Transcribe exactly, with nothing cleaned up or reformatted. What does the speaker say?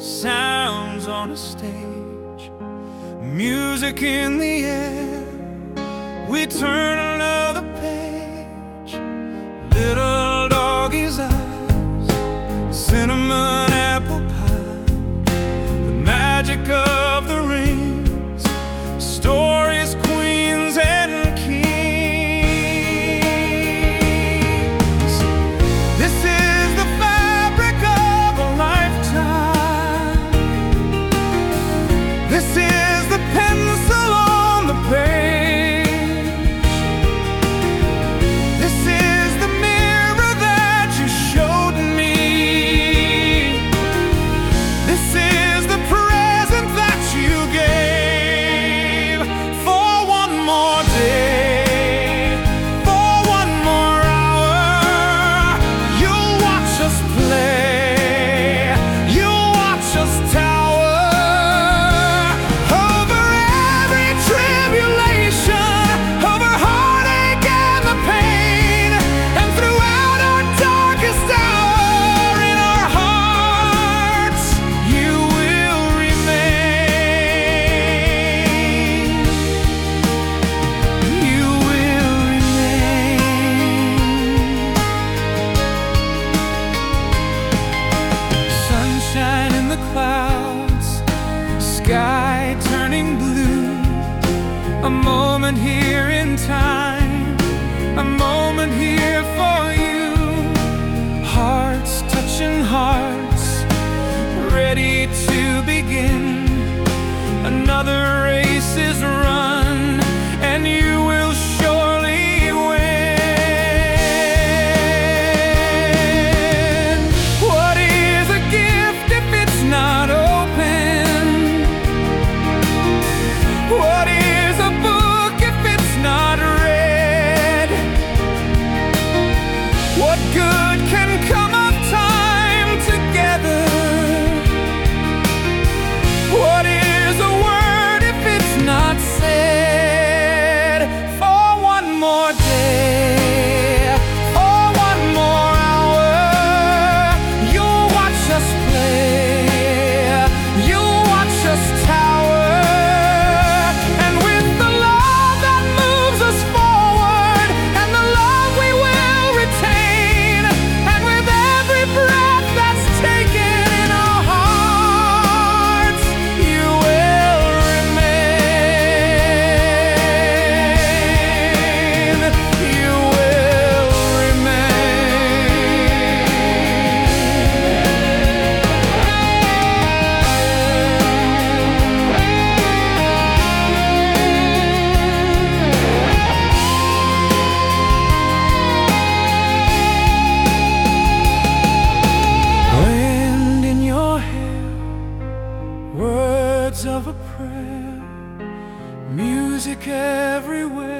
sounds on a stage, music in the air. We turn another page. Little doggy's eyes, cinnamon apple pie, the magic of the rings, stories, queens and kings. This is the fabric of a lifetime. This is the pencil on the page. This is the mirror that you showed me. This is the present that you gave. For one more day, for one more hour, you'll watch us play, you'll watch us tower over every tribulation, over heartache and the pain, and throughout our darkest hour, in our hearts you will remain. You will remain. Sunshine in the clouds, sky turning blue, a moment here in time, a moment here for you. Hearts touching hearts, ready to begin. Another race is run, and you will surely win. What is a gift if it's not open? What is a book if it's not read? What good can come of time together? What is a word if it's not said? For one more day, for one more hour, you'll watch us play, you'll watch us tower. And with the love that moves us forward, and the love we will retain, and with every breath that's taken in our hearts, you will remain. You will Wind in your hair, words of a prayer, music everywhere.